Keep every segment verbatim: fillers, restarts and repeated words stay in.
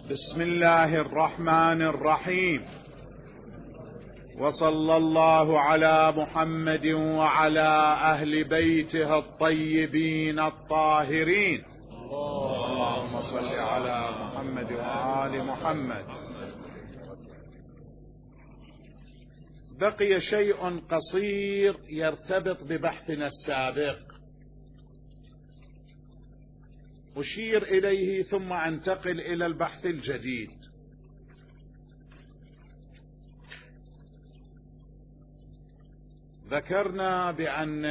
بسم الله الرحمن الرحيم، وصلى الله على محمد وعلى أهل بيته الطيبين الطاهرين. اللهم صل على محمد وآل محمد. بقي شيء قصير يرتبط ببحثنا السابق أشير إليه ثم أنتقل إلى البحث الجديد. ذكرنا بأن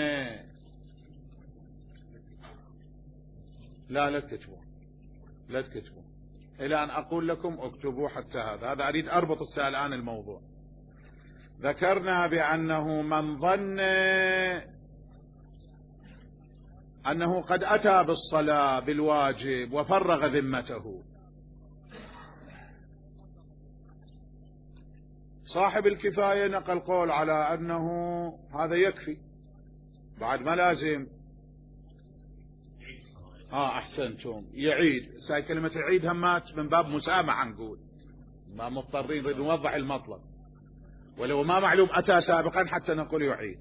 لا لا تكتبوا لا تكتبوا إلى أن أقول لكم اكتبوا حتى هذا هذا أريد أربط الآن الموضوع. ذكرنا بأنه من ظن أنه قد أتى بالصلاة بالواجب وفرغ ذمته، صاحب الكفاية نقل قول على أنه هذا يكفي، بعد ما لازم آه أحسنتم يعيد. ساي كلمة يعيد همات من باب مسامحة، نقول ما مضطرين نريد نوضح المطلب، ولو ما معلوم أتى سابقا حتى نقول يعيد.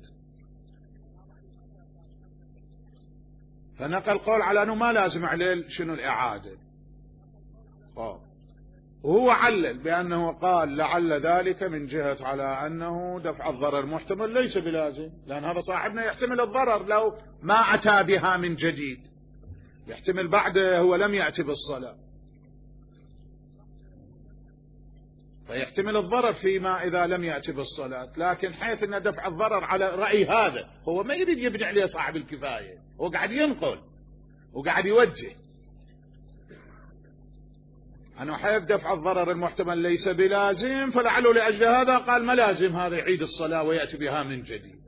فنقل قول على أنه ما لازم عليه شنو الإعادة، وهو علل بأنه قال لعل ذلك من جهة على أنه دفع الضرر محتمل ليس بلازم، لأن هذا صاحبنا يحتمل الضرر لو ما أتى بها من جديد، يحتمل بعده هو لم يأتي بالصلاة، فيحتمل الضرر فيما إذا لم يأتي بالصلاة. لكن حيث أن دفع الضرر على رأي هذا، هو ما يريد يبني عليه صاحب الكفاية، هو قاعد ينقل وقاعد يوجه أنه حيث دفع الضرر المحتمل ليس بلازم، فلعله لأجل هذا قال ما لازم هذا يعيد الصلاة ويأتي بها من جديد.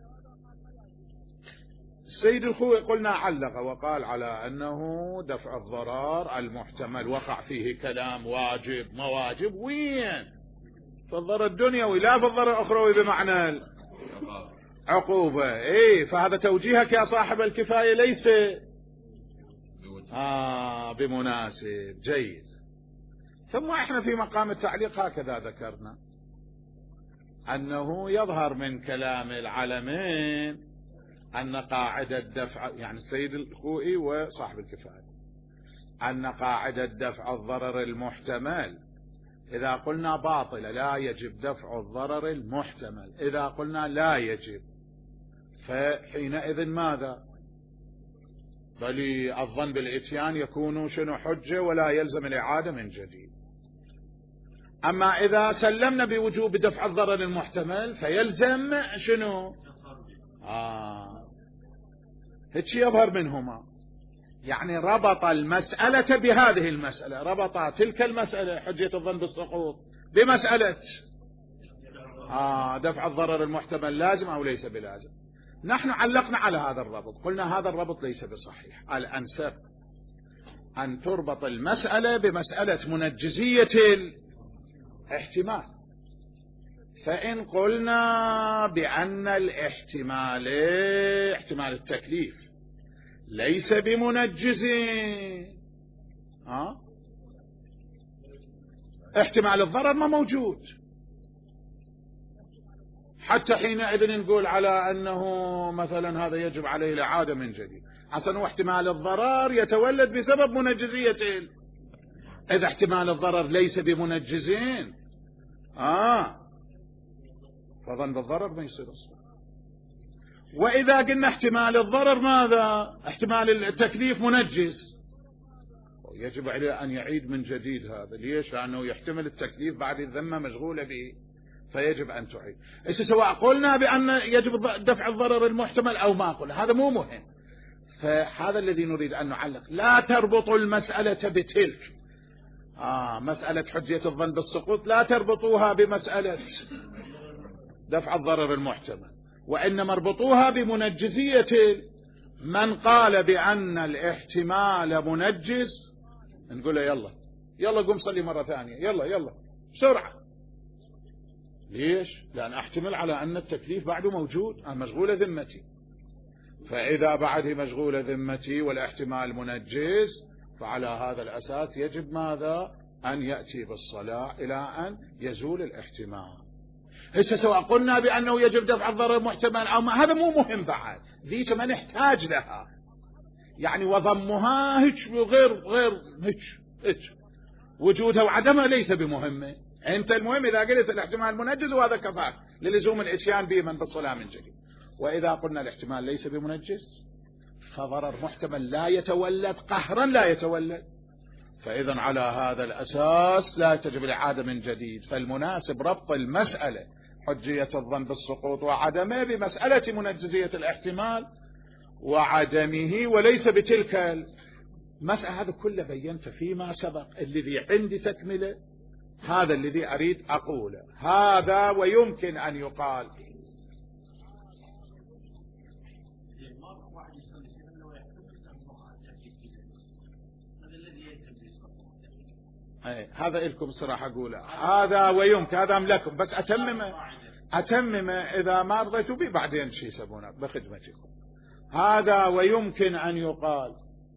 السيد الخوئي قلنا علق وقال على أنه دفع الضرر المحتمل وقع فيه كلام واجب مواجب، وين في الضرر الدنيوي لا في الضرر الأخروي بمعنى العقوبة. إيه، فهذا توجيهك يا صاحب الكفاية ليس آه بمناسب. جيد. ثم احنا في مقام التعليق هكذا ذكرنا أنه يظهر من كلام العلمين أن قاعدة دفع، يعني السيد الخوئي وصاحب الكفاية، أن قاعدة دفع الضرر المحتمل إذا قلنا باطلة لا يجب دفع الضرر المحتمل، إذا قلنا لا يجب فحينئذ ماذا؟ بل الظن بالإتيان يكون شنو حجة ولا يلزم الإعادة من جديد. أما إذا سلمنا بوجوب دفع الضرر المحتمل فيلزم شنو؟ آه هيك يظهر منهما، يعني ربط المسألة بهذه المسألة، ربط تلك المسألة حجية الظن بالسقوط بمسألة آه دفع الضرر المحتمل لازم أو ليس بلازم. نحن علقنا على هذا الربط، قلنا هذا الربط ليس بصحيح، الأنسب أن تربط المسألة بمسألة منجزية الاحتمال. فإن قلنا بأن الاحتمال احتمال التكليف ليس بمنجز، ها احتمال الضرر ما موجود، حتى حينئذ نقول على أنه مثلا هذا يجب عليه الإعادة من جديد. حسن واحتمال الضرر يتولد بسبب منجزية، إذا احتمال الضرر ليس بمنجزين آه فظن بالضرر ما يصير الصلاة. وإذا قلنا احتمال الضرر ماذا؟ احتمال التكليف منجز، يجب عليه أن يعيد من جديد. هذا ليش؟ لأنه يحتمل التكليف بعد الذمة مشغولة به، فيجب أن تعيد. إيش سواء قلنا بأن يجب دفع الضرر المحتمل أو ما قلنا، هذا مو مهم. فهذا الذي نريد أن نعلق، لا تربطوا المسألة بتلك آه مسألة حجية الظن بالسقوط، لا تربطوها بمسألة دفع الضرر المحتمل، وإنما اربطوها بمنجزية من قال بأن الاحتمال منجز، نقول له يلا يلا قم صلي مرة ثانية، يلا يلا بسرعة. ليش؟ لأن أحتمل على أن التكليف بعده موجود، أنا مشغولة ذمتي، فإذا بعده مشغولة ذمتي والاحتمال منجز، فعلى هذا الأساس يجب ماذا؟ أن يأتي بالصلاة إلى أن يزول الاحتمال. هسه سواء قلنا بأنه يجب دفع الضرر المحتمل أو ما، هذا مو مهم بعد، ذيك ما نحتاج لها، يعني وضمها هيك غير غير هيك هيك وجودها وعدمها ليس بمهمة. أنت المهم إذا قلت الاحتمال منجز وهذا كفاك للزوم الإتيان به من بالصلاة من جديد. وإذا قلنا الاحتمال ليس بمنجز فضرر محتمل لا يتولد قهرا لا يتولد، فإذا على هذا الأساس لا تجب الإعادة من جديد. فالمناسب ربط المسألة حجية الظن بالسقوط وعدمه بمسألة منجزية الاحتمال وعدمه، وليس بتلك المسألة. هذا كله بينت فيما سبق. الذي عندي تكملة، هذا الذي أريد أقوله. هذا ويمكن أن يقال أي هذا لكم صراحة أقوله، هذا ويمكن، هذا أملكم، بس أتممه أتممه إذا ما رضيتوا بي بعدين شي يسمونه بخدمتكم. هذا ويمكن أن يقال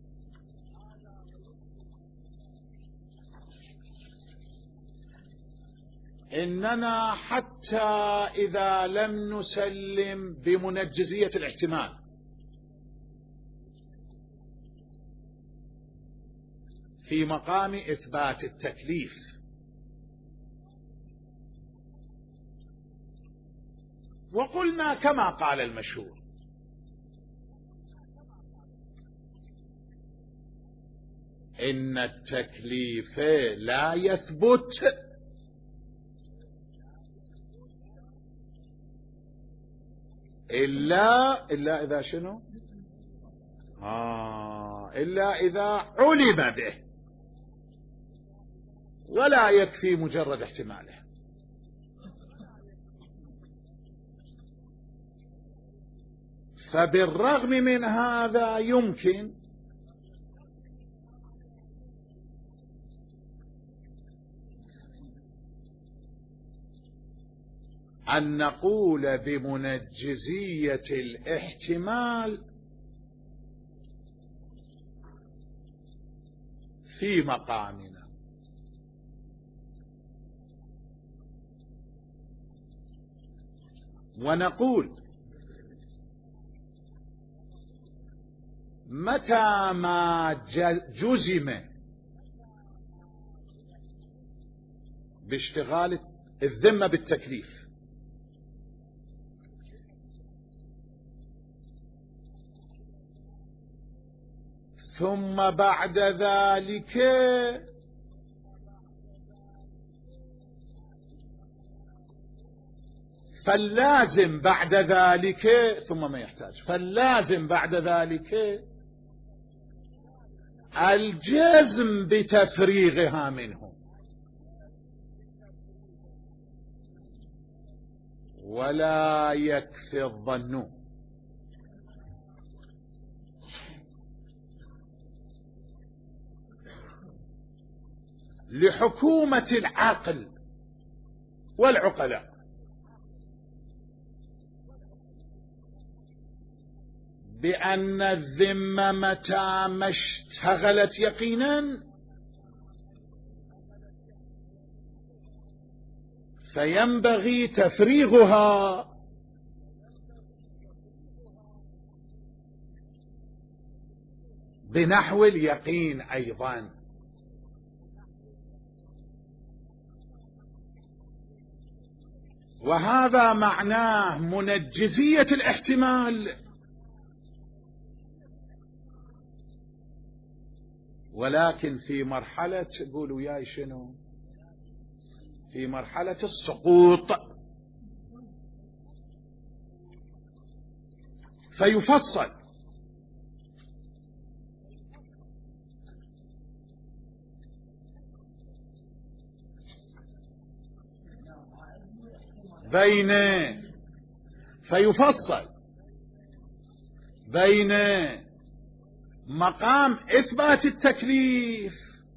إننا حتى إذا لم نسلم بمنجزية الاحتمال في مقام إثبات التكليف، وقلنا كما قال المشهور إن التكليف لا يثبت إلا إلا إذا شنو؟ آه إلا إذا علم به، ولا يكفي مجرد احتماله. فبالرغم من هذا يمكن أن نقول بمنجزية الاحتمال في مقامنا، ونقول متى ما جزم باشتغال الذمة بالتكليف ثم بعد ذلك فاللازم بعد ذلك ثم ما يحتاج فاللازم بعد ذلك الجزم بتفريغها منه، ولا يكفي الظن. لحكومة العقل والعقلاء بأن الذمة متى ما اشتغلت يقينا فينبغي تفريغها بنحو اليقين أيضا. وهذا معناه منجزية الاحتمال، ولكن في مرحلة قولوا ياي شنو في مرحلة السقوط. فيفصل بين فيفصل بين مقام إثبات التكليف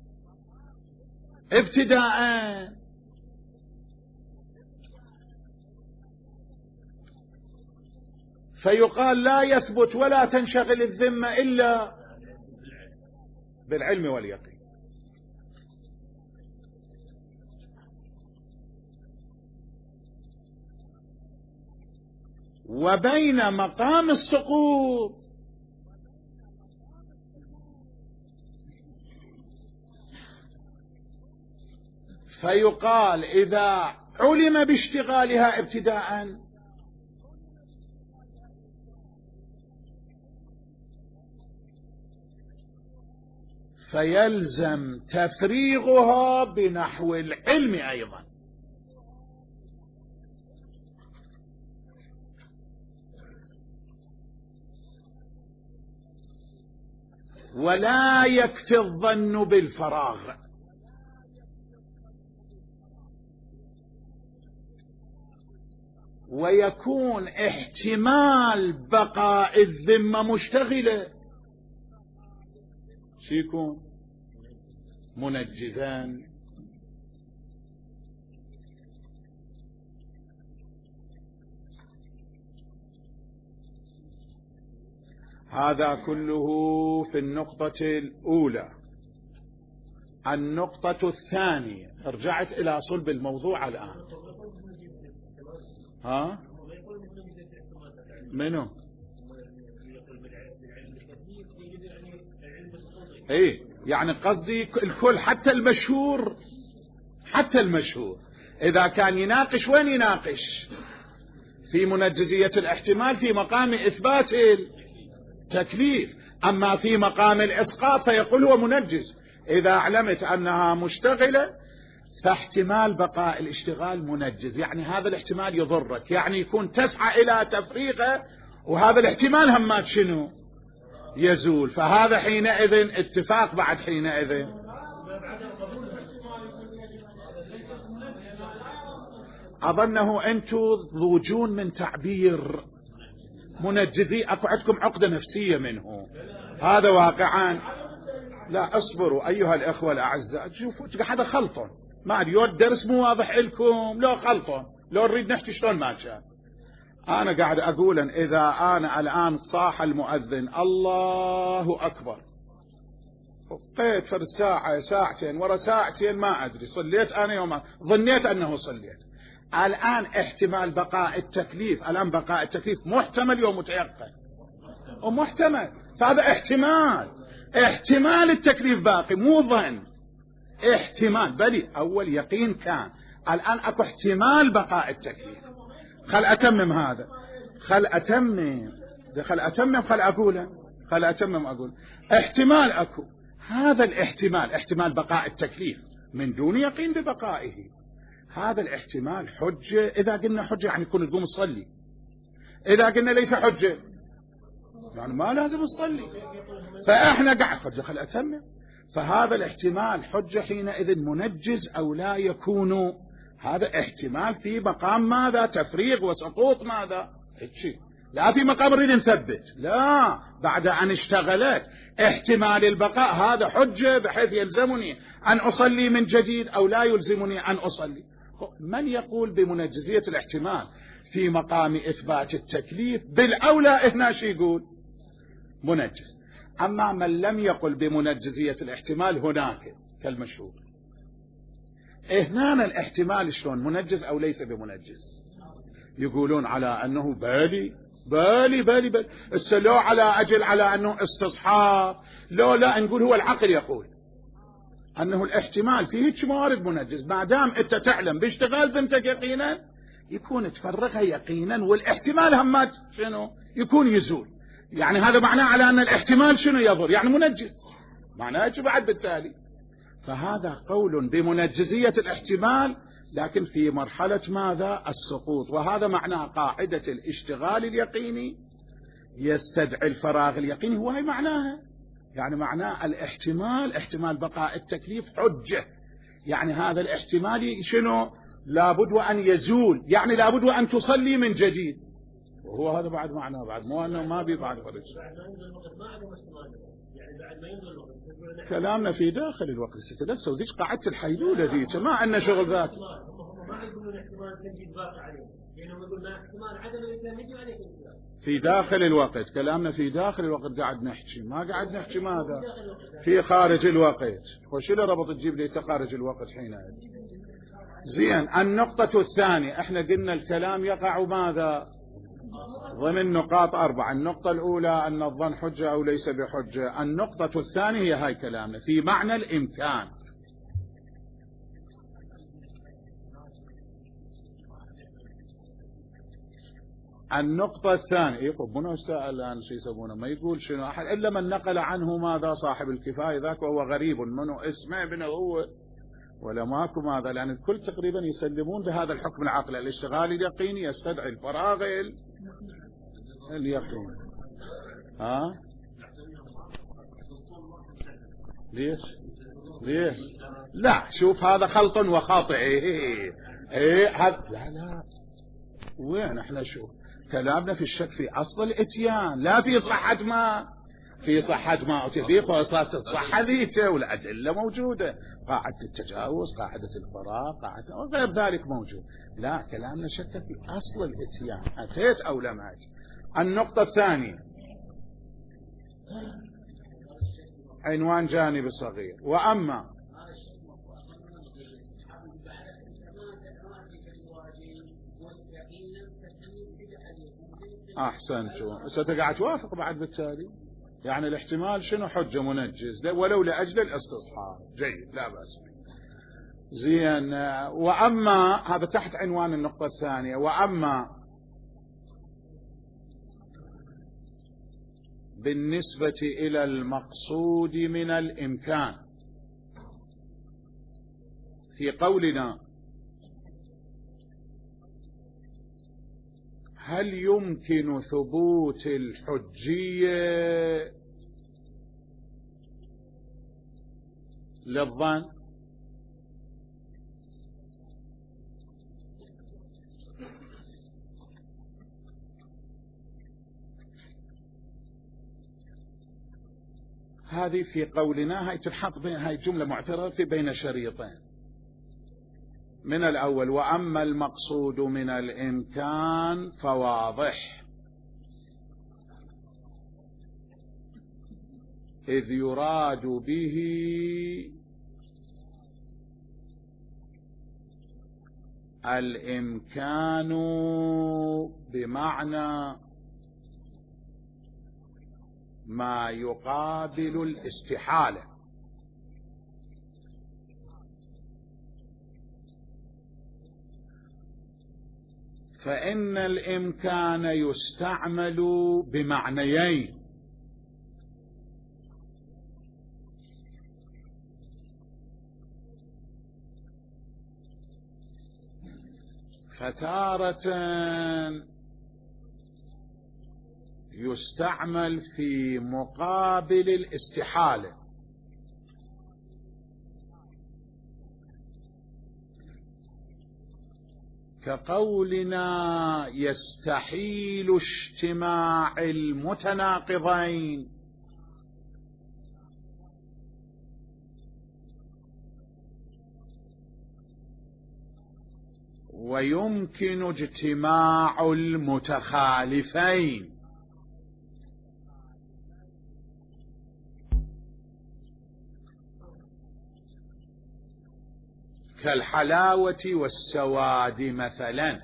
ابتداء فيقال لا يثبت ولا تنشغل الذمة إلا بالعلم واليقين، وبين مقام السقوط. فيقال إذا علم باشتغالها ابتداء فيلزم تفريغها بنحو العلم أيضا. ولا يكفي الظن بالفراغ، ويكون احتمال بقاء الذمة مشتغلة شو يكون؟ منجزان. هذا كله في النقطة الأولى. النقطة الثانية، رجعت إلى صلب الموضوع الآن. ها؟ منو؟ ايه يعني قصدي الكل، حتى المشهور، حتى المشهور إذا كان يناقش وين يناقش؟ في منجزية الاحتمال في مقام إثبات التكليف، أما في مقام الإسقاط فيقول هو منجز. إذا علمت أنها مشتغلة فاحتمال بقاء الاشتغال منجز، يعني هذا الاحتمال يضرك، يعني يكون تسعى إلى تفريغه، وهذا الاحتمال همات شنو؟ يزول. فهذا حينئذ اتفاق. بعد حينئذ أظنه أنتم ضوجون من تعبير منجزي، أكو عندكم عقدة نفسية منه، هذا واقعا. لا اصبروا أيها الأخوة الأعزاء، شوفوا هذا خلطون، ما أدري الدرس مو واضح لكم، لو خلطون، لو نريد نحكي شلون ما كان. أنا قاعد أقول إن إذا أنا الآن صاح المؤذن الله أكبر، بقيت فرد ساعة ساعتين ورا ساعتين ما أدري صليت أنا يوم، ظنيت أنه صليت. الآن احتمال بقاء التكليف، الآن بقاء التكليف محتمل يوم متيقن ومحتمل، فهذا احتمال، احتمال التكليف باقي مو ظن، احتمال بلي أول يقين كان، الآن أكو احتمال بقاء التكليف. خل أتمم هذا، خل أتمم خل أتمم خل أقوله خل أتمم أقول احتمال أكو، هذا الاحتمال احتمال بقاء التكليف من دون يقين ببقائه، هذا الاحتمال حجة. إذا قلنا حجة يعني يكون تقوم تصلي، إذا قلنا ليس حجة يعني ما لازم تصلي. فإحنا قاعد حجة خل أتمم، فهذا الاحتمال حجة حينئذ منجز أو لا يكون، هذا احتمال في مقام ماذا؟ تفريغ وسقوط ماذا؟ هيك، لا في مقام نريد نثبت، لا بعد أن اشتغلت احتمال البقاء هذا حجة بحيث يلزمني أن أصلي من جديد أو لا يلزمني أن أصلي. من يقول بمنجزية الاحتمال في مقام إثبات التكليف بالأولى هنا شي يقول منجز. أما من لم يقل بمنجزية الاحتمال هناك كالمشهور، هنا الاحتمال شلون منجز أو ليس بمنجز؟ يقولون على أنه بالي بالي بالي بالي لو على أجل على أنه استصحاب، لو لا نقول هو العقل يقول أنه الاحتمال فيه هيك موارد منجز، ما دام أنت تعلم باشتغال ذمتك يقينا يكون تفرغها يقينا، والاحتمال همات شنو يكون يزول، يعني هذا معناه على أن الاحتمال شنو يضر، يعني منجز، معناه بعد بالتالي. فهذا قول بمنجزية الاحتمال لكن في مرحلة ماذا؟ السقوط. وهذا معناه قاعدة الاشتغال اليقيني يستدعي الفراغ اليقيني، هو هي معناها، يعني معناه الاحتمال احتمال بقاء التكليف حجة، يعني هذا الاحتمال شنو؟ لابد وأن يزول، يعني لابد وأن تصلي من جديد، وهو هذا بعد معناه، بعد مو أنه ما بي بعد فرج. كلامنا في داخل الوقت ستدفسه، وذيك قاعدة الحيلولة ذيك ما عندنا شغل ذاك. في داخل الوقت، كلامنا في داخل الوقت قاعد نحكي، ما قاعد نحكي ماذا في خارج الوقت. وش اللي ربط تجيب لي خارج الوقت حينئذ؟ زين. النقطة الثانية، احنا قلنا الكلام يقع ماذا ضمن نقاط أربعة. النقطة الأولى أن الظن حجة أو ليس بحجة. النقطة الثانية هي هاي كلامنا في معنى الإمكان. النقطة الثانية يقول منو السائل الآن شو يسمونه ما يقول شنو أحد إلا من نقل عنه ماذا صاحب الكفاية ذاك وهو غريب منو اسمه ابنه هو ولا ماكو ماذا، لأن الكل تقريبا يسلمون بهذا الحكم العقلي. الاشتغال اليقيني يستدعي الفراغ اليقين. ها ليش ليش لا شوف هذا خلط وخاطئ. ايه ايه هذا لا لا وين احنا شوف كلامنا في الشك في اصل الاتيان لا في صحة ما في صحة ما في قواسات الصحة ذيته والأدلة موجودة، قاعدة التجاوز قاعدة الفراغ قاعدة وغير ذلك موجود. لا كلامنا شك في أصل الاتيان أتيت أو لم أتي. النقطة الثانية عنوان جانبي صغير. وأما أحسنتم ستقعد توافق بعد بالتالي يعني الاحتمال شنو حجة منجز ولو لأجل الاستصحاب. جيد لا بأس. زين. وأما هذا تحت عنوان النقطة الثانية. وأما بالنسبة إلى المقصود من الإمكان في قولنا هل يمكن ثبوت الحجية للظن؟ هذه في قولنا هاي تنحط بين هاي جملة معترفة بين شريطين. من الأول وأما المقصود من الإمكان فواضح إذ يراد به الإمكان بمعنى ما يقابل الاستحالة، فإن الإمكان يستعمل بمعنيين: فتارة يستعمل في مقابل الاستحالة، كقولنا يستحيل اجتماع المتناقضين، ويمكن اجتماع المتخالفين، كالحلاوة والسواد مثلا.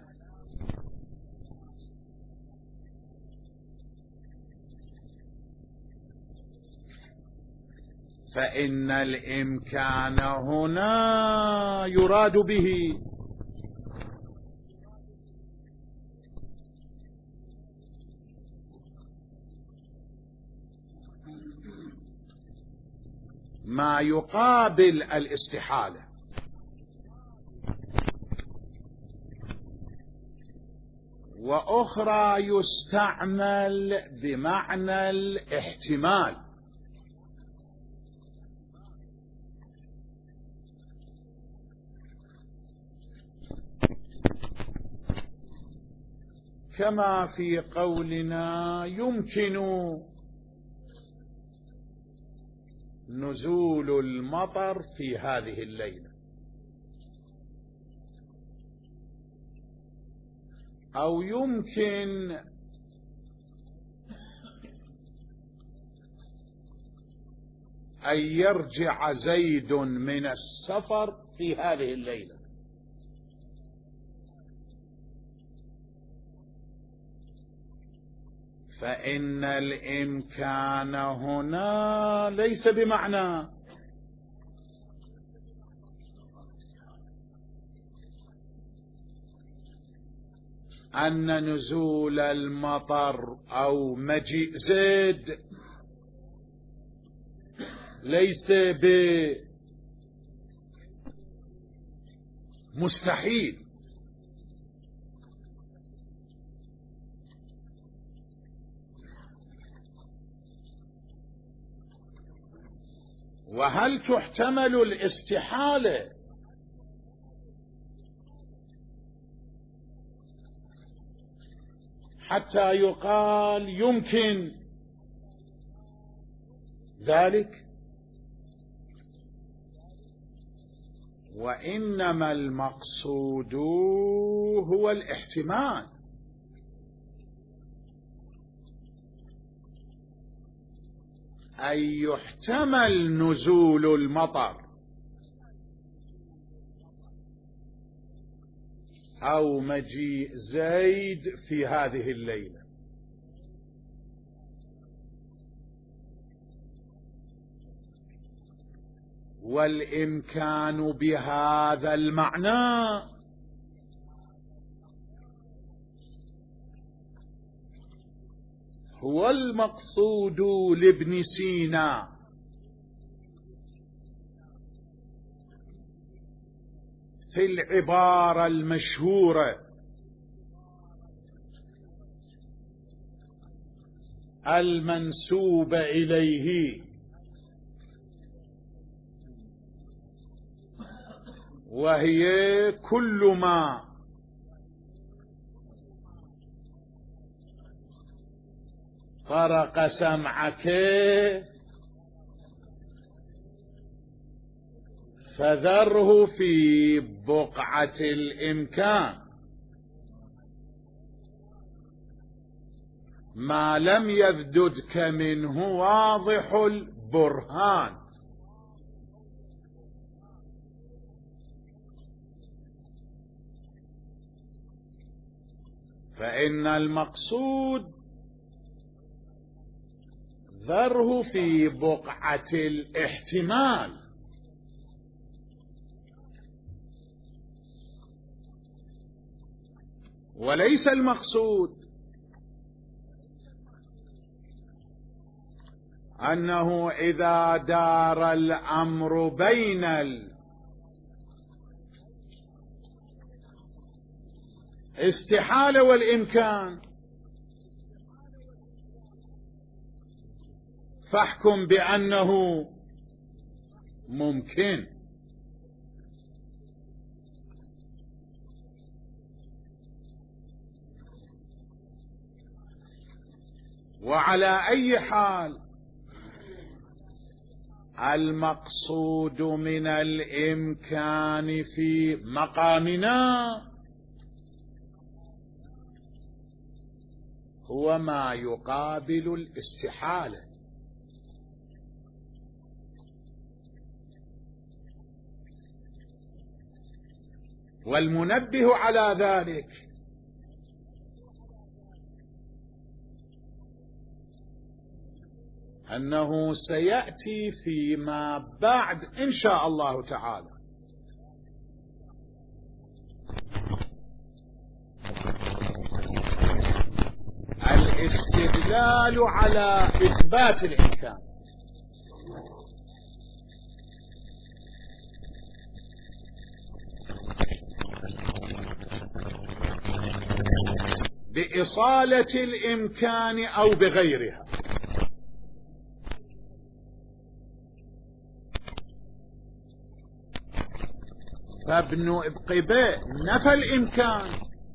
فإن الإمكان هنا يراد به ما يقابل الاستحالة، وأخرى يستعمل بمعنى الاحتمال، كما في قولنا يمكن نزول المطر في هذه الليلة، أو يمكن أن يرجع زيد من السفر في هذه الليلة. فإن الإمكان هنا ليس بمعنى أن نزول المطر أو مجيء زيد ليس بمستحيل، وهل تحتمل الاستحالة حتى يقال يمكن ذلك؟ وإنما المقصود هو الاحتمال، أن يحتمل نزول المطر أو مجيء زيد في هذه الليلة. والإمكان بهذا المعنى هو المقصود لابن سينا في العبارة المشهورة المنسوبة إليه، وهي كل ما طرق سمعك فذره في بقعة الإمكان ما لم يذددك منه واضح البرهان. فإن المقصود ذره في بقعة الاحتمال، وليس المقصود أنه إذا دار الأمر بين الاستحالة والإمكان فاحكم بأنه ممكن. وعلى أي حال المقصود من الإمكان في مقامنا هو ما يقابل الاستحالة، والمنبه على ذلك أنه سيأتي فيما بعد إن شاء الله تعالى الاستدلال على إثبات الإمكان بإصالة الإمكان أو بغيرها. فابن ابقباء نفى الإمكان،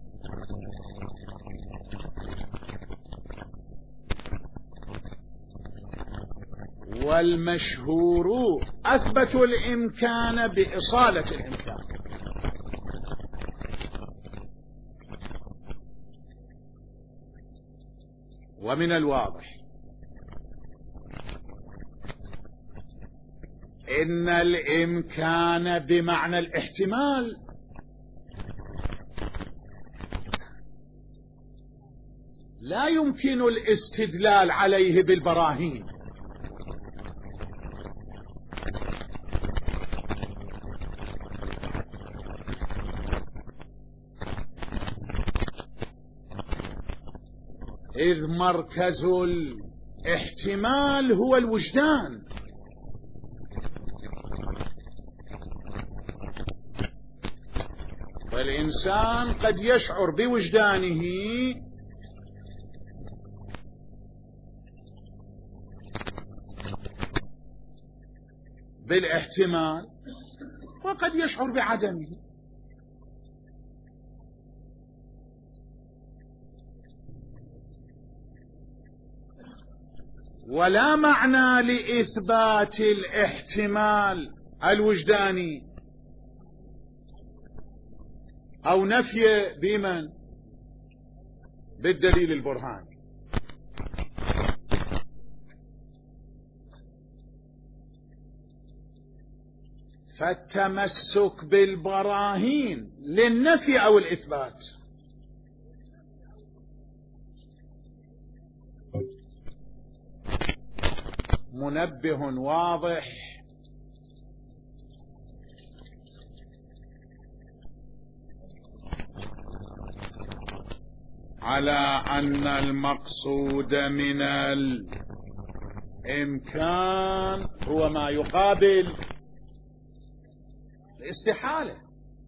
والمشهور أثبتوا الإمكان بإصالة الإمكان. ومن الواضح إن الإمكان بمعنى الاحتمال، لا يمكن الاستدلال عليه بالبراهين. إذ مركز الاحتمال هو الوجدان، والإنسان قد يشعر بوجدانه بالاحتمال وقد يشعر بعدمه. ولا معنى لإثبات الاحتمال الوجداني أو نفيه بمن؟ بالدليل البرهاني. فالتمسك بالبراهين للنفي أو الإثبات منبه واضح على أن المقصود من الإمكان هو ما يقابل الاستحالة.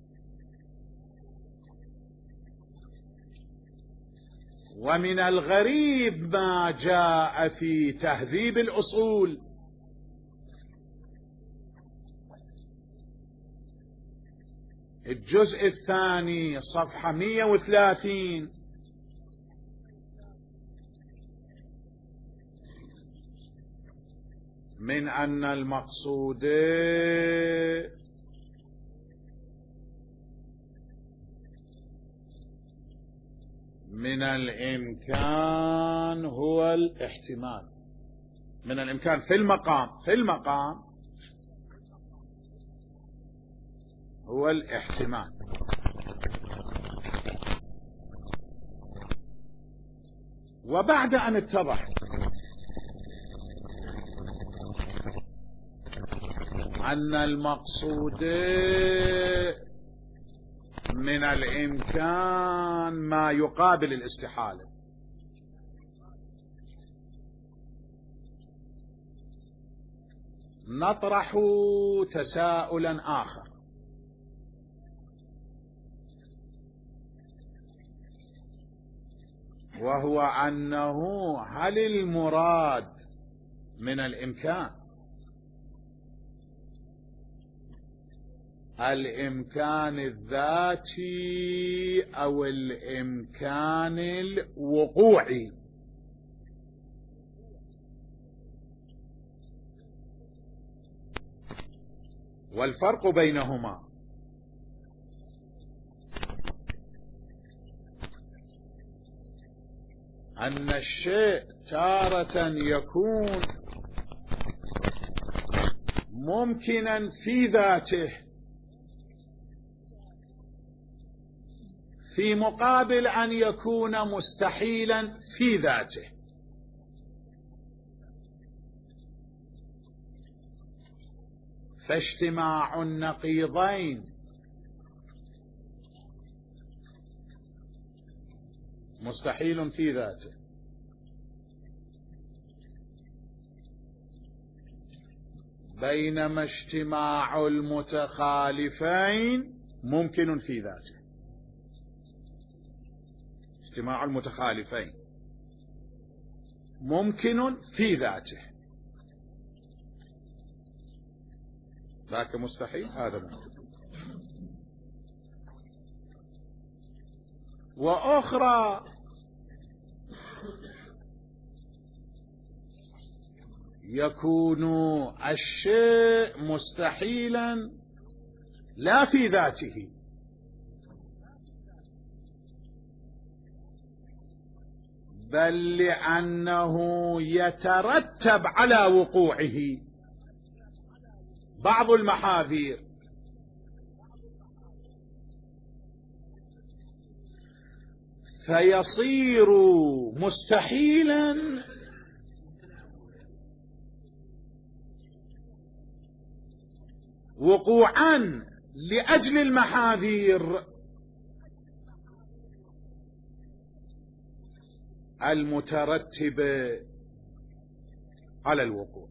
ومن الغريب ما جاء في تهذيب الأصول الجزء الثاني صفحة مئة وثلاثين من أن المقصود من الإمكان هو الاحتمال. من الإمكان في المقام في المقام هو الاحتمال. وبعد أن اتضح أن المقصود من الإمكان ما يقابل الاستحالة، نطرح تساؤلا آخر، وهو أنه هل المراد من الإمكان الإمكان الذاتي أو الإمكان الوقوعي؟ والفرق بينهما أن الشيء تارة يكون ممكنا في ذاته في مقابل أن يكون مستحيلا في ذاته. فاجتماع النقيضين مستحيل في ذاته، بينما اجتماع المتخالفين ممكن في ذاته. اجتماع المتخالفين ممكن في ذاته، ذاك مستحيل هذا ممكن. وأخرى يكون الشيء مستحيلا لا في ذاته بل لأنه يترتب على وقوعه بعض المحاذير. فيصير مستحيلا وقوعا لأجل المحاذير المترتبة على الوقوع.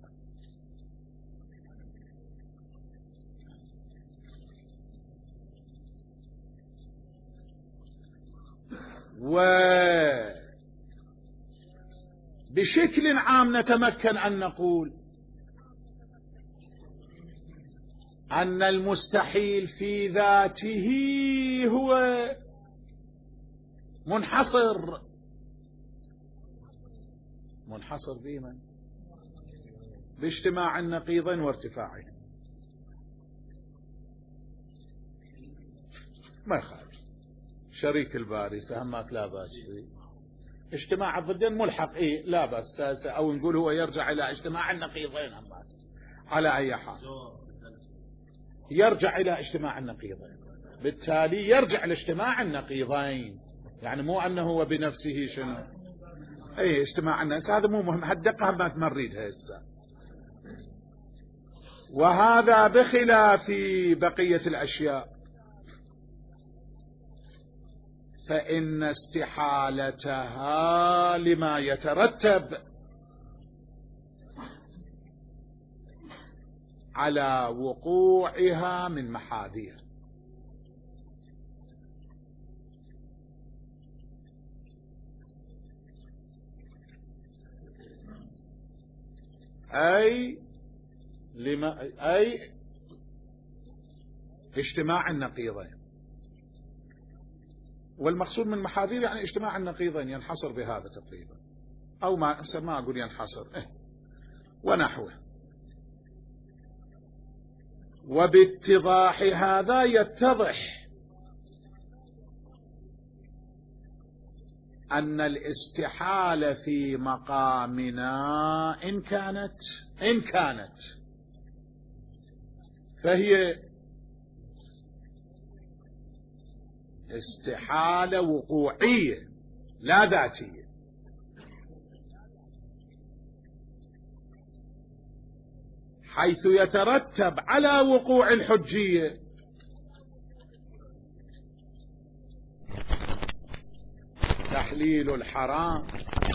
وبشكل عام نتمكن أن نقول أن المستحيل في ذاته هو منحصر منحصر بمن؟ باجتماع النقيضين وارتفاعهم، ما يخالف شريك الباري سهمات لا بأس به، اجتماع الضدين ملحق إيه لا بأس، أو نقول هو يرجع إلى اجتماع النقيضين همات. على أي حال يرجع إلى اجتماع النقيضين، بالتالي يرجع لاجتماع النقيضين، يعني مو أنه هو بنفسه شنو اي اجتماع الناس، هذا مو مهم، هالدقة ما تمريدها هسه. وهذا بخلاف بقية الأشياء، فإن استحالتها لما يترتب على وقوعها من محاذير، أي لما أي اجتماع النقيضين. والمقصود من محاذير يعني اجتماع النقيضين ينحصر بهذا تقريبا، أو ما ما أقول ينحصر إيه ونحوه. وباتضاح هذا يتضح أن الاستحالة في مقامنا إن كانت إن كانت فهي استحالة وقوعية لا ذاتية، حيث يترتب على وقوع الحجية تحليل الحرام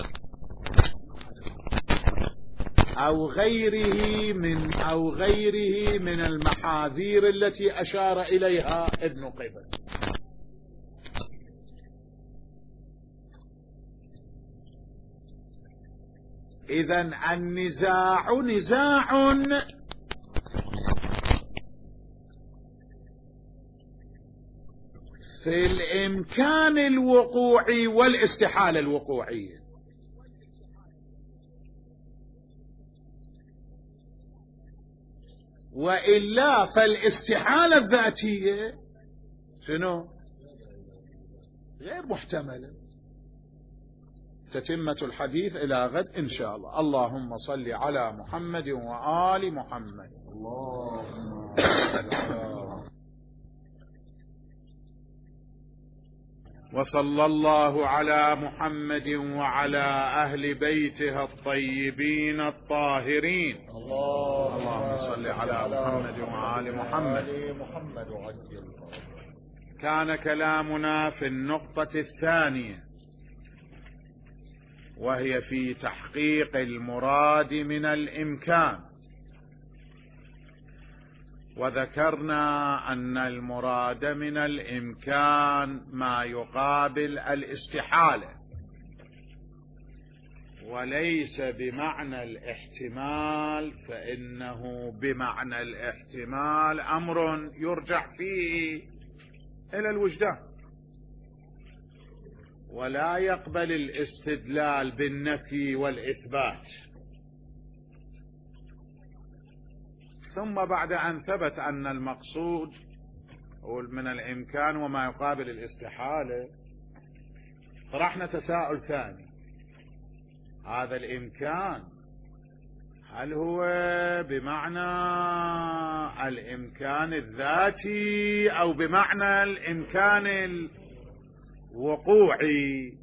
أو غيره من أو غيره من المحاذير التي أشار إليها ابن قبل. إذن النزاع نزاع في الإمكان الوقوعي والاستحالة الوقوعية، وإلا فالاستحالة الذاتية شنو؟ غير محتملة. تتمة الحديث إلى غد إن شاء الله. اللهم صل على محمد وآل محمد. اللهم وصلى الله على محمد وعلى أهل بيته الطيبين الطاهرين. اللهم صل على محمد وآل محمد. كان كلامنا في النقطة الثانية، وهي في تحقيق المراد من الإمكان، وذكرنا أن المراد من الإمكان ما يقابل الاستحالة، وليس بمعنى الاحتمال، فإنه بمعنى الاحتمال أمر يرجع فيه إلى الوجدان، ولا يقبل الاستدلال بالنفي والإثبات. ثم بعد أن ثبت أن المقصود من الإمكان وما يقابل الاستحالة، طرحنا تساؤل ثاني: هذا الإمكان هل هو بمعنى الإمكان الذاتي أو بمعنى الإمكان وقوعي،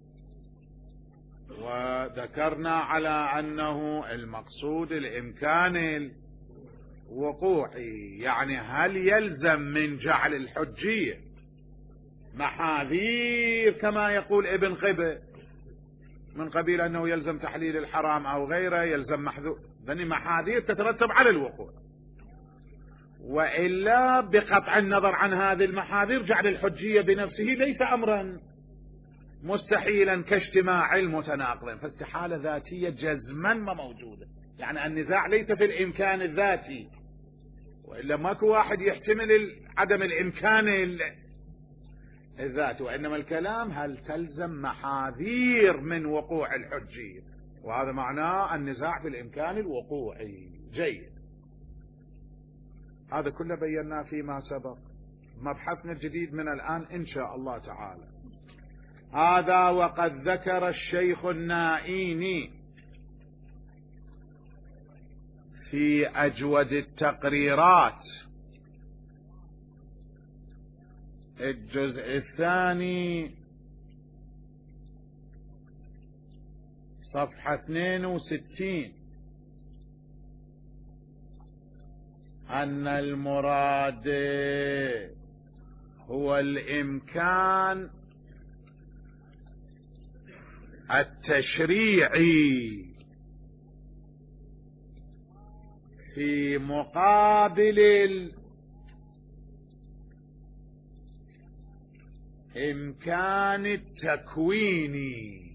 وذكرنا على أنه المقصود الإمكان الوقوعي. يعني هل يلزم من جعل الحجية محاذير كما يقول ابن قبة من قبيل أنه يلزم تحليل الحرام أو غيره، يلزم محذور، ذني محاذير تترتب على الوقوع، وإلا بقطع النظر عن هذه المحاذير جعل الحجية بنفسه ليس أمرا مستحيلا كاجتماع المتناقضين، فاستحالة ذاتية جزما ما موجودة. يعني النزاع ليس في الإمكان الذاتي، وإلا ماكو واحد يحتمل عدم الإمكان الذاتي، وإنما الكلام هل تلزم محاذير من وقوع الحجية، وهذا معناه النزاع في الإمكان الوقوعي. جيد، هذا كله بيناه فيما سبق. مبحثنا الجديد من الآن إن شاء الله تعالى هذا. وقد ذكر الشيخ النائيني في أجود التقريرات الجزء الثاني صفحة اثنين وستين أن المراد هو الإمكان التشريعي في مقابل الإمكان التكويني.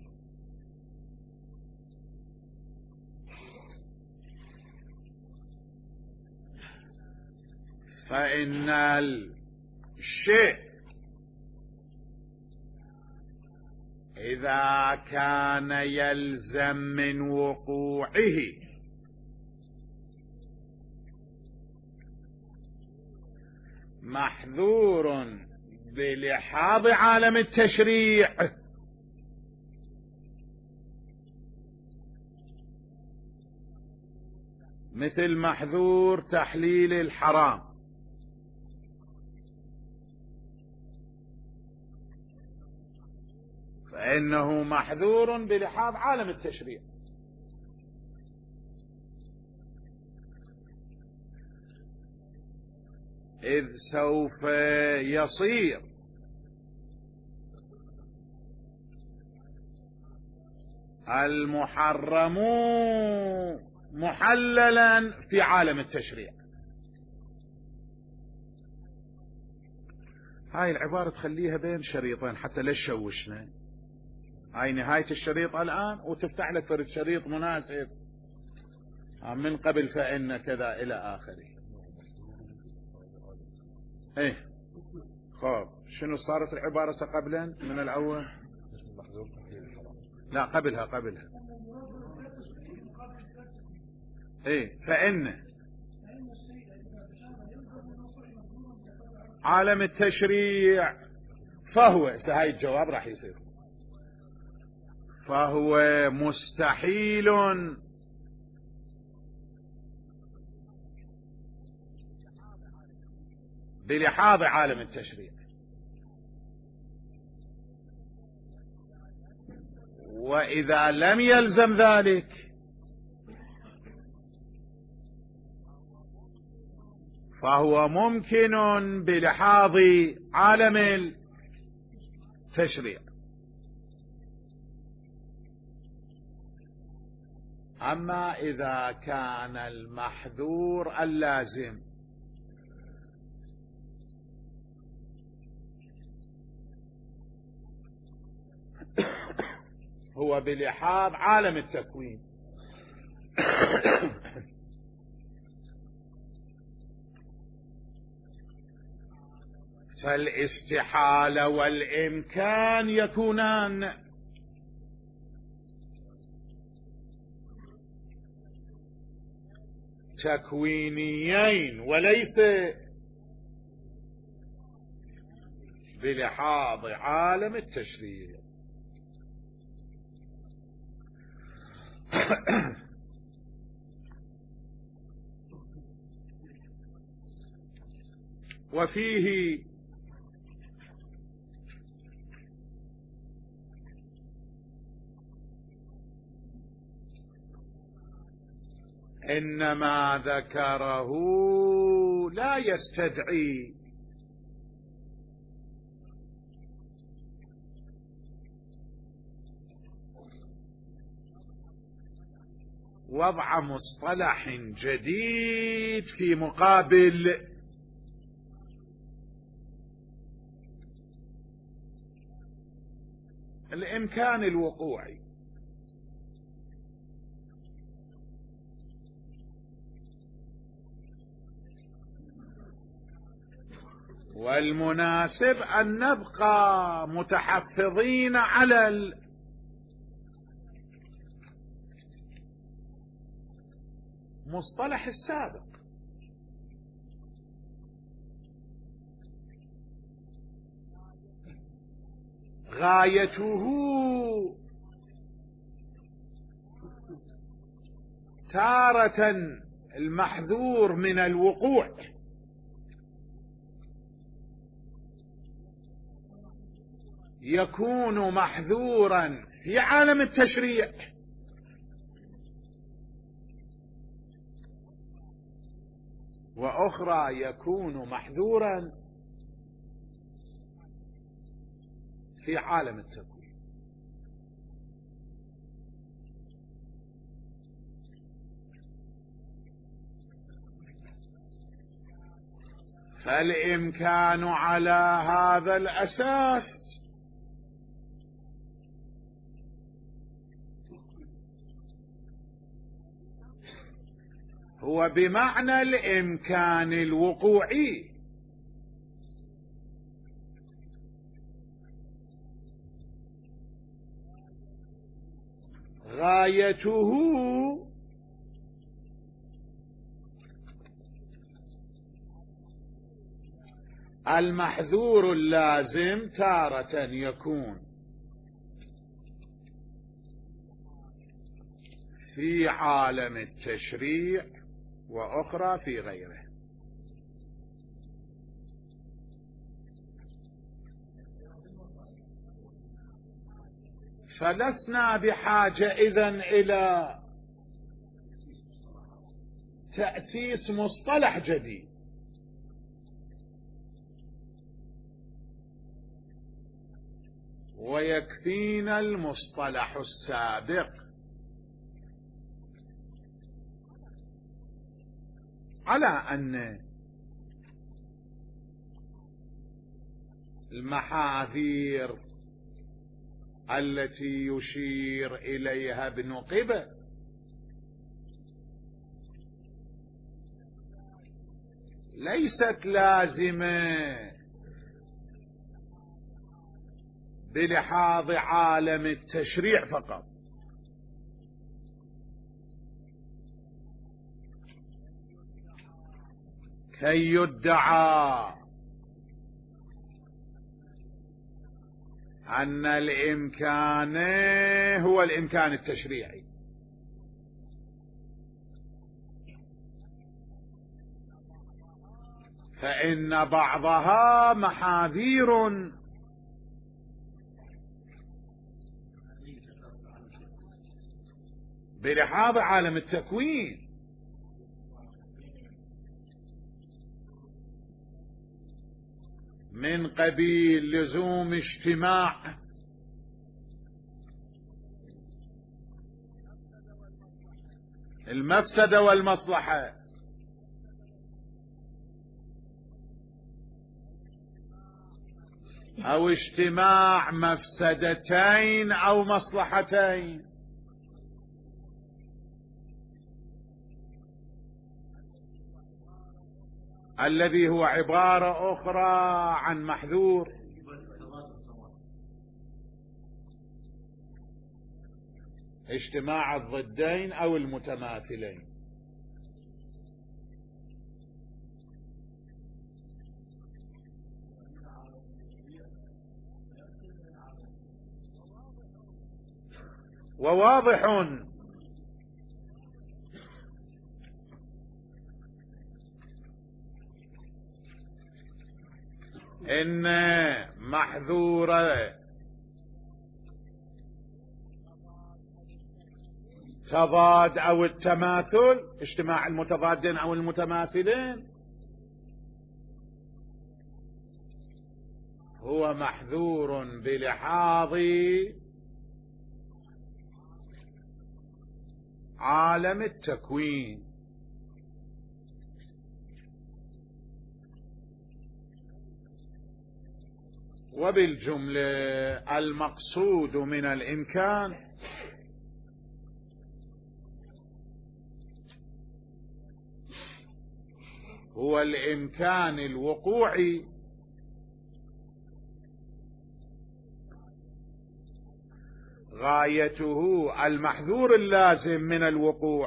فإن الشيء إذا كان يلزم من وقوعه محذور بلحاظ عالم التشريع مثل محذور تحليل الحرام، فإنه محذور بلحاظ عالم التشريع. إذ سوف يصير المحرم محللا في عالم التشريع. هاي العبارة تخليها بين شريطين حتى لا تشوشنا. هاي نهاية الشريط الآن، وتفتح لك فرد شريط مناسب من قبل فإن كذا إلى آخره. ايه خب شنو صارت العبارة قبلا من الأول؟ لا قبلها قبلها ايه فإن عالم التشريع فهو سهاي الجواب راح يصير فهو مستحيل بلحاظ عالم التشريع، وإذا لم يلزم ذلك فهو ممكن بلحاظ عالم التشريع. أما إذا كان المحذور اللازم هو بلحاظ عالم التكوين فالاستحالة والإمكان يكونان تكوينيين وليس بلحاظ عالم التشريع. وفيه إنما ذكره لا يستدعي وضع مصطلح جديد في مقابل الإمكان الوقوعي. والمناسب أن نبقى متحفظين على المصطلح السابق. غايته تارة المحذور من الوقوع يكون محذورا في عالم التشريع، وأخرى يكون محذورا في عالم التكوين. فالإمكان على هذا الأساس هو بمعنى الإمكان الوقوعي، غايته المحذور اللازم تارة يكون في عالم التشريع وأخرى في غيره. فلسنا بحاجة إذن إلى تأسيس مصطلح جديد، ويكفينا المصطلح السابق على أن المحاذير التي يشير إليها ابن قبة ليست لازمة بلحاظ عالم التشريع فقط، كي يدعى أن الإمكان هو الإمكان التشريعي. فإن بعضها محاذير بلحاظ عالم التكوين، من قبيل لزوم اجتماع المفسدة والمصلحة، أو اجتماع مفسدتين أو مصلحتين، الذي هو عبارة أخرى عن محذور. اجتماع الضدين أو المتماثلين. وواضح إن محذور التضاد أو التماثل، اجتماع المتضادين أو المتماثلين، هو محذور بلحاظ عالم التكوين. وبالجملة المقصود من الإمكان هو الإمكان الوقوعي غايته المحذور اللازم من الوقوع،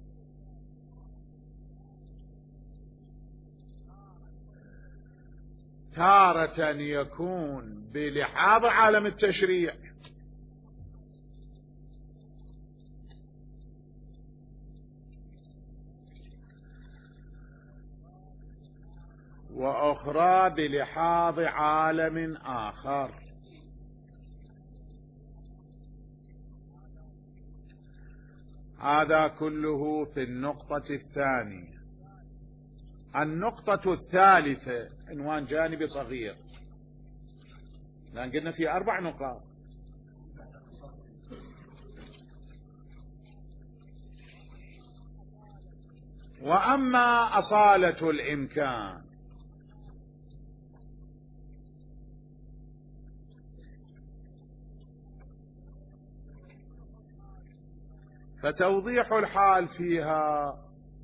تارة يكون بلحاظ عالم التشريع، وأخرى بلحاظ عالم آخر. هذا كله في النقطة الثانية. النقطة الثالثة عنوان جانبي صغير، لأن قلنا في أربع نقاط. وأما أصالة الإمكان فتوضيح الحال فيها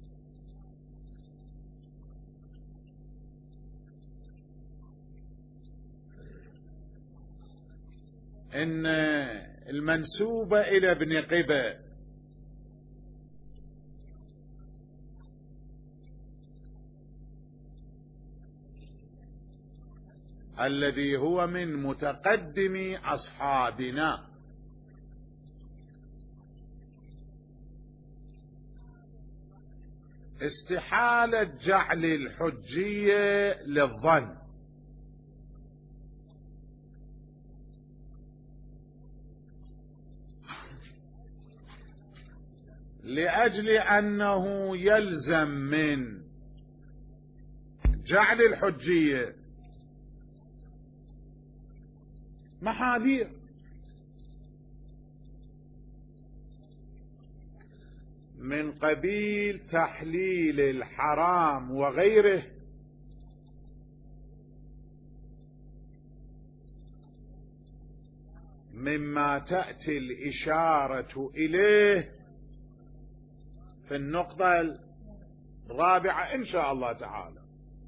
إن المنسوب إلى ابن قبة الذي هو من متقدم أصحابنا استحالة جعل الحجية للظن، لأجل أنه يلزم من جعل الحجية محاذير، من قبيل تحليل الحرام وغيره مما تأتي الإشارة إليه في النقطة الرابعة إن شاء الله تعالى.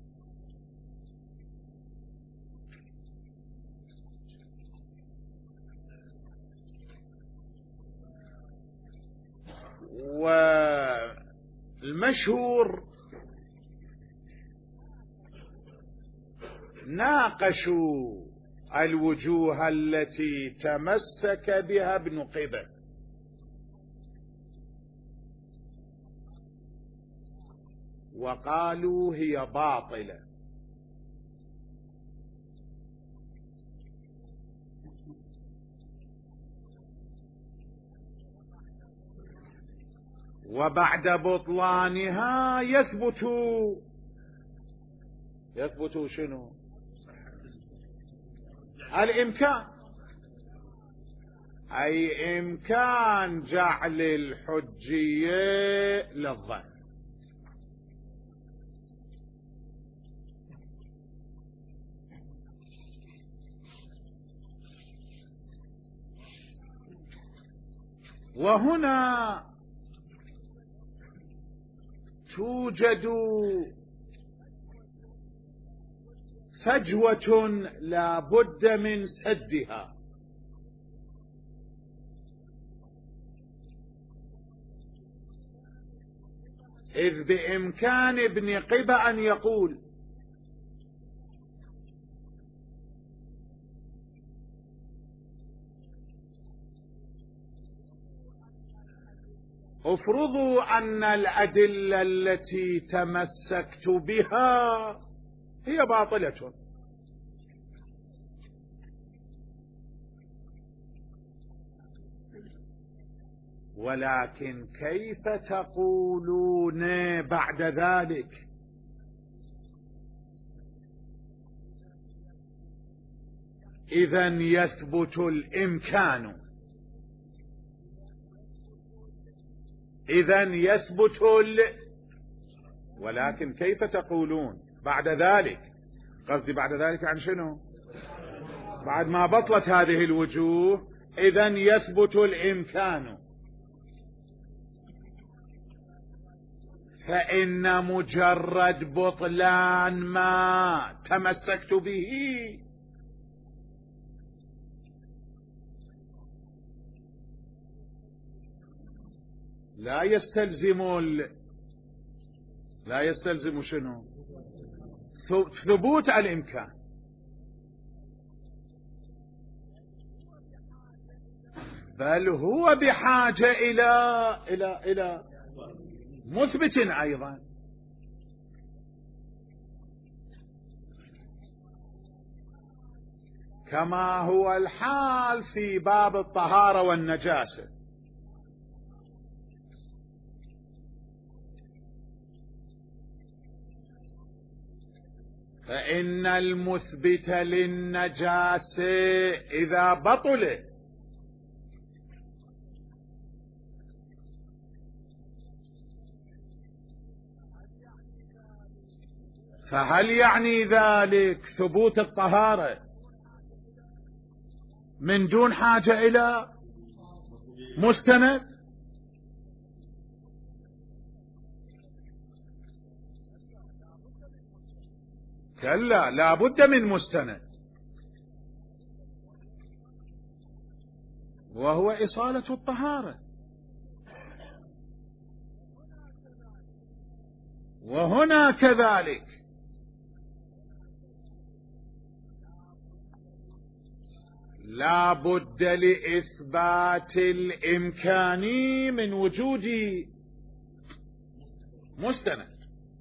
والمشهور ناقشوا الوجوه التي تمسك بها ابن قبة، وقالوا هي باطلة، وبعد بطلانها يثبت يثبت شنو؟ الإمكان، أي إمكان جعل الحجية للظن. وهنا توجد فجوة لا بد من سدها، إذ بإمكان ابن قبة أن يقول افرضوا أن الأدلة التي تمسكت بها هي باطلة، ولكن كيف تقولون بعد ذلك؟ إذن يثبت الإمكان، إذن يثبت ال... ولكن كيف تقولون بعد ذلك؟ قصدي بعد ذلك عن شنو؟ بعد ما بطلت هذه الوجوه إذن يثبت الإمكان، فإن مجرد بطلان ما تمسكت به لا يستلزم ال... لا يستلزم شنو؟ ثبوت الإمكان. بل هو بحاجة إلى إلى إلى مثبت أيضا. كما هو الحال في باب الطهارة والنجاسة. فإن المثبت للنجاسة إذا بطل فهل يعني ذلك ثبوت الطهارة من دون حاجة إلى مستند؟ كلا، لا بد من مستند، وهو إصالة الطهارة. وهنا كذلك لا بد لإثبات الإمكان من وجود مستند.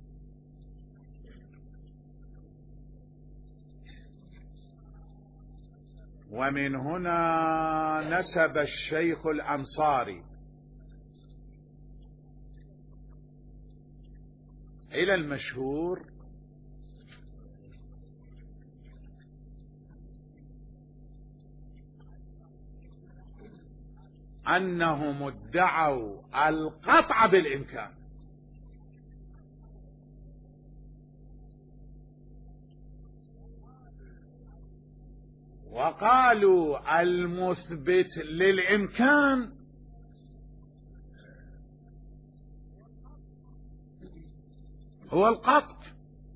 ومن هنا نسب الشيخ الأنصاري إلى المشهور أنهم ادعوا القطع بالإمكان، وقالوا المثبت للإمكان هو القطع.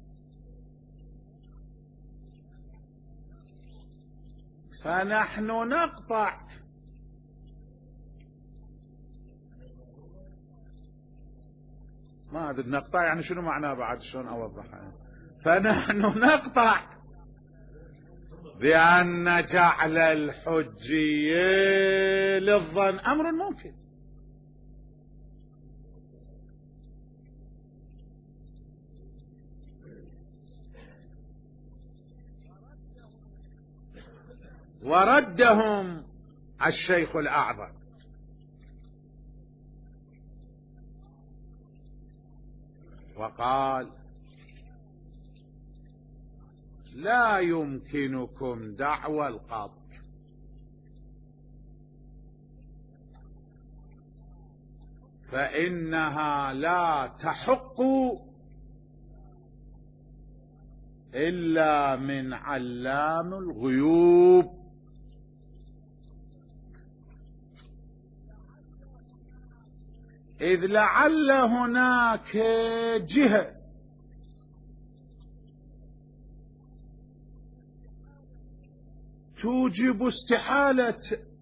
فنحن نقطع ما أدري نقطع يعني شنو معناه بعد، شلون أوضحها؟ فنحن نقطع بأن جعل الحجية للظن أمر ممكن. وردهم الشيخ الأعظم وقال لا يمكنكم دعوى القطع، فإنها لا تحق إلا من علام الغيوب، إذ لعل هناك جهة توجب استحالة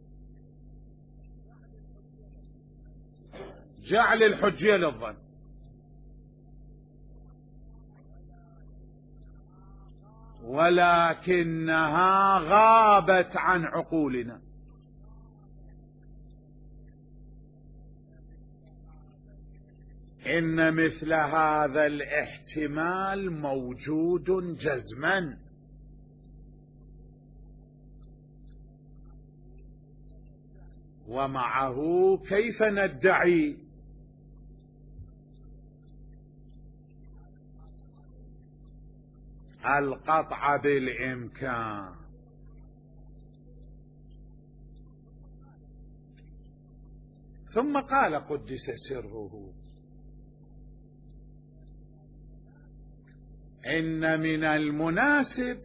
جعل الحجية للظن، ولكنها غابت عن عقولنا. إن مثل هذا الاحتمال موجود جزما، ومعه كيف ندعي القطع بالإمكان؟ ثم قال قدس سره: إن من المناسب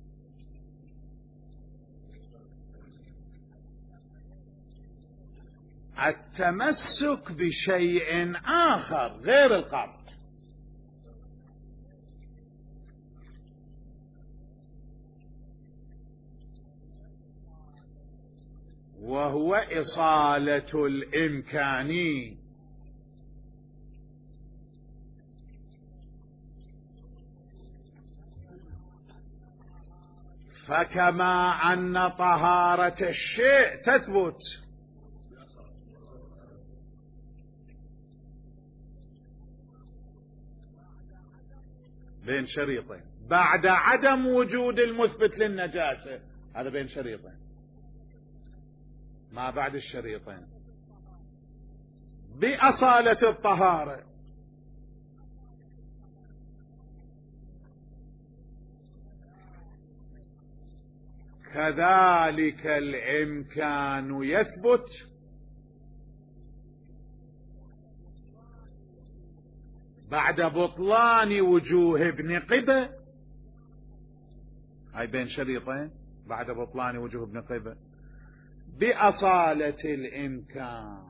التمسك بشيء آخر غير القبض، وهو إصالة الإمكان. فكما أن طهارة الشيء تثبت بين شريطين بعد عدم وجود المثبت للنجاسة، هذا بين شريطين ما بعد الشريطين بأصالة الطهارة، كذلك الإمكان يثبت بعد بطلان وجوه ابن قبة، هاي بين شريطين بعد بطلان وجوه ابن قبة بأصالة الإمكان.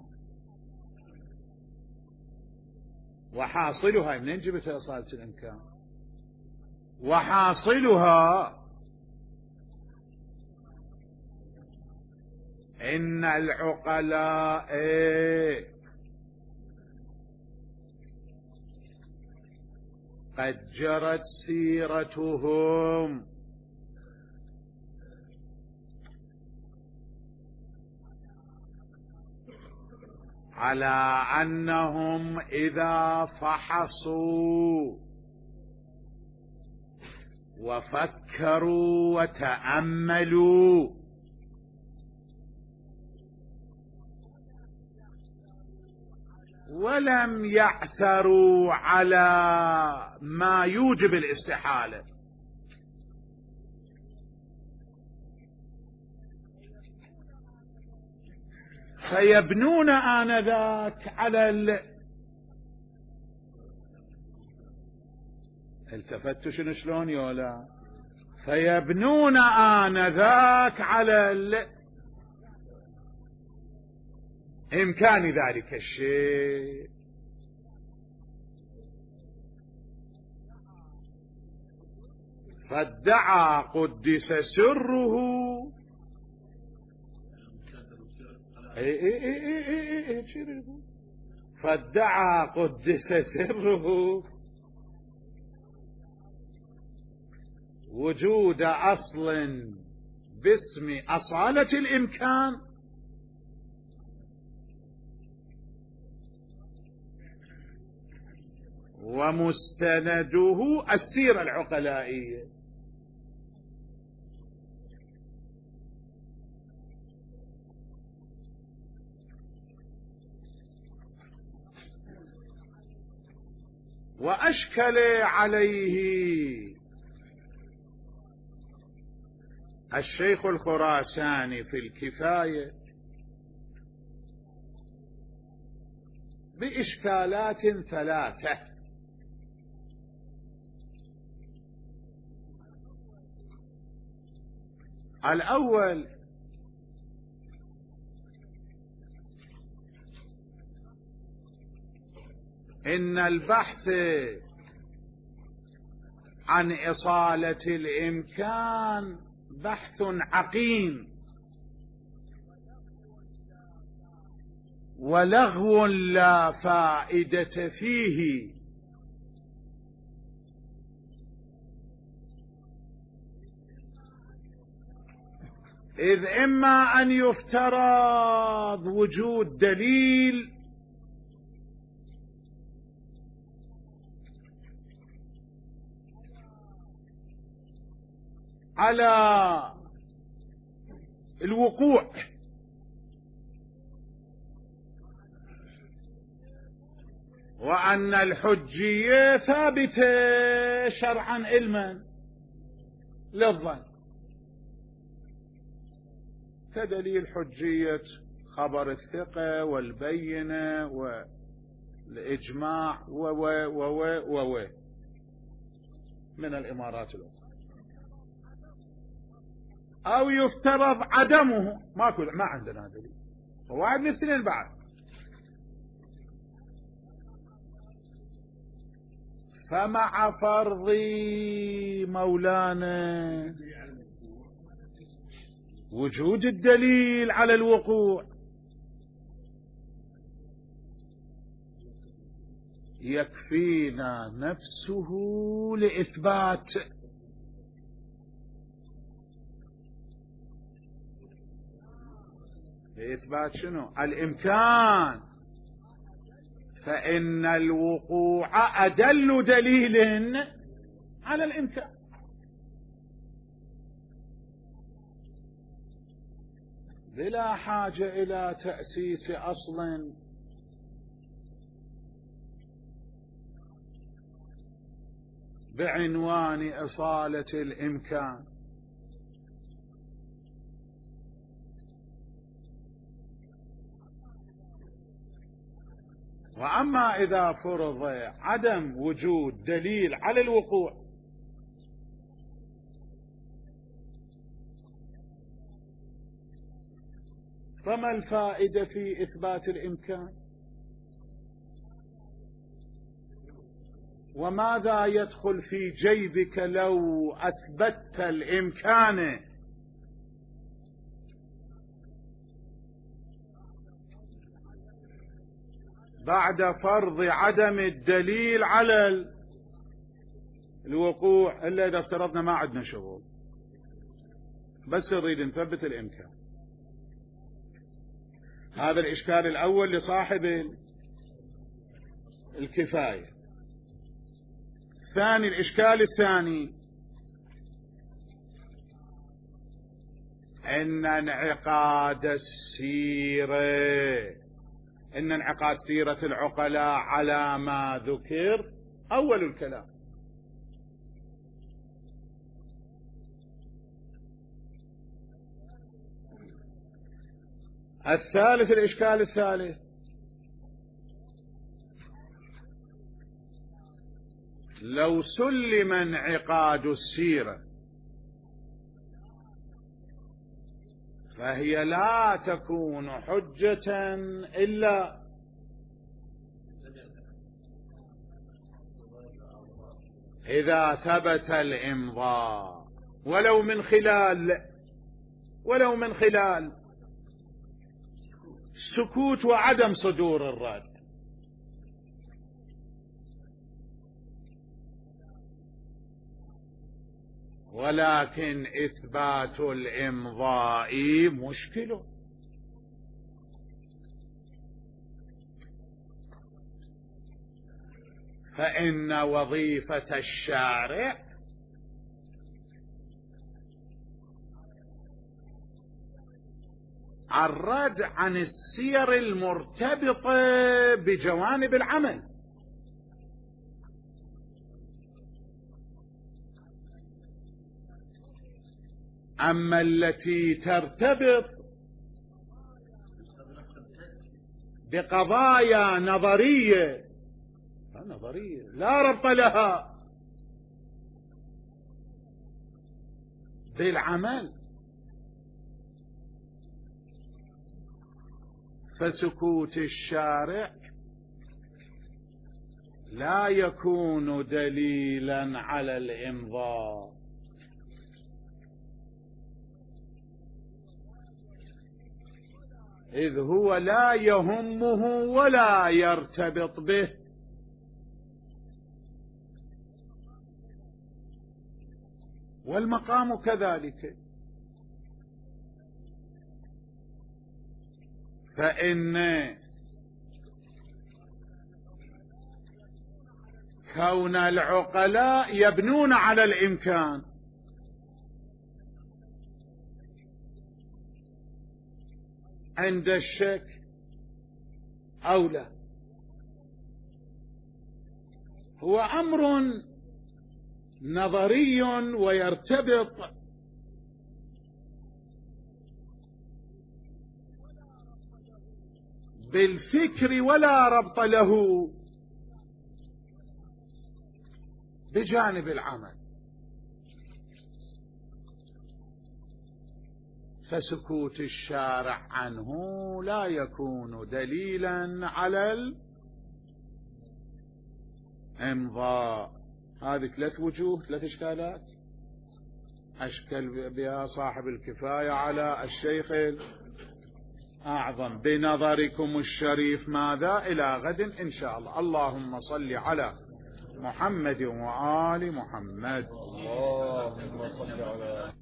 وحاصلها منين جبت أصالة الإمكان؟ وحاصلها إن العقلاء قد جرت سيرتهم على أنهم إذا فحصوا وفكروا وتأملوا ولم يعثروا على ما يوجب الاستحالة فيبنون آنذاك على ال... التفتوا شنو شلون يولا فيبنون آنذاك على ال... إمكان ذلك الشيء. فادعى قدس سره اي اي اي اي اي فادعى قدس سره وجود أصل باسم أصالة الإمكان ومستنده السيرة العقلائية. وأشكل عليه الشيخ الخراساني في الكفاية بإشكالات ثلاثة. الأول إن البحث عن إصالة الإمكان بحث عقيم ولغو لا فائدة فيه، إذ إما أن يفترض وجود دليل على الوقوع وأن الحجية ثابتة شرعا علما للظن، كدليل حجية خبر الثقة والبينة والإجماع و و و و و من الإمارات الأخرى. أو يفترض عدمه، ماكو، ما عندنا دليل، واحد من الاثنين بعد. فمع فرض مولانا وجود الدليل على الوقوع يكفينا نفسه لإثبات لإثبات شنو؟ الإمكان. فإن الوقوع أدل دليل على الإمكان. بلا حاجة إلى تأسيس أصل بعنوان إصالة الإمكان. وأما إذا فرض عدم وجود دليل على الوقوع فما الفائدة في إثبات الإمكان؟ وماذا يدخل في جيبك لو أثبتت الإمكان بعد فرض عدم الدليل على الوقوع، إلا إذا افترضنا ما عندنا شغل، بس نريد نثبت الإمكان. هذا الإشكال الأول لصاحب الكفاية. ثاني الإشكال الثاني إن انعقاد السيرة إن انعقاد سيرة العقلاء على ما ذكر أول الكلام. الثالث الإشكال الثالث لو سلم انعقاد السيرة فهي لا تكون حجة إلا إذا ثبت الإمضاء ولو من خلال ولو من خلال سكوت وعدم صدور الرد. ولكن إثبات الإمضاء مشكل. فإن وظيفة الشارع الرد عن السير المرتبطة بجوانب العمل، أما التي ترتبط بقضايا نظرية نظرية لا ربط لها بالعمل، فسكوت الشارع لا يكون دليلا على الإمضاء، إذ هو لا يهمه ولا يرتبط به. والمقام كذلك، فإن كون العقلاء يبنون على الإمكان عند الشك أولى، هو أمر نظري ويرتبط بالفكر ولا ربط له بجانب العمل، فسكوت الشارع عنه لا يكون دليلا على الإمضاء. هذه ثلاث وجوه، ثلاث إشكالات أشكل بها صاحب الكفاية على الشيخ الأعظم. بنظركم الشريف ماذا؟ إلى غد إن شاء الله. اللهم صل على محمد وآل محمد. اللهم صل على